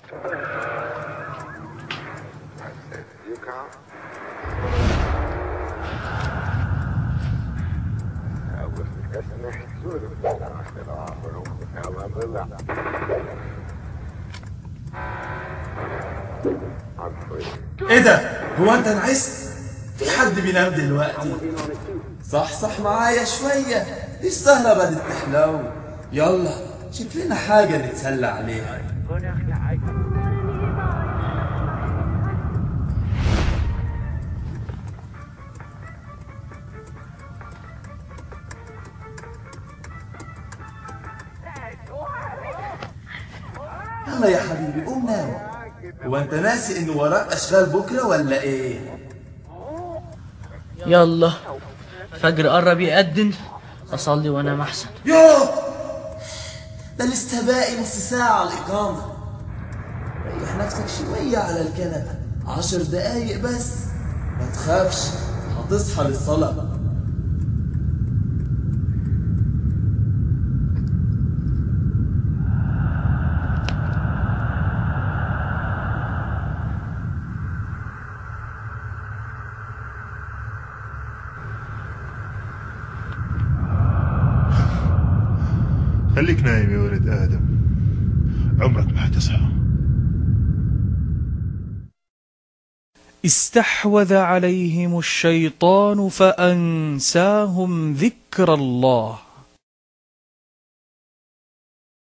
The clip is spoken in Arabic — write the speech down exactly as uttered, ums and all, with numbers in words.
ايه ده؟ هو انت نعست؟ في حد بينام دلوقتي؟ صح صح معايا شوية، دي السهرة بدت تحلو. يلا شوف لنا حاجة نتسلى عليها. يلا يا حبيبي قوم نام. هو انت ناسي ان وراك اشغال بكرة ولا ايه؟ يلا الفجر قرب يأذن، اصلي وانام احسن. يوه، ده لسه باقي نص ساعة على الإقامة. ريح نفسك شوية على الكنبة، عشر دقايق بس، ما تخافش هتصحى للصلاة. خليك نايم يا ولد آدم، عمرك ما حتصحى. استحوذ عليهم الشيطان فأنساهم ذكر الله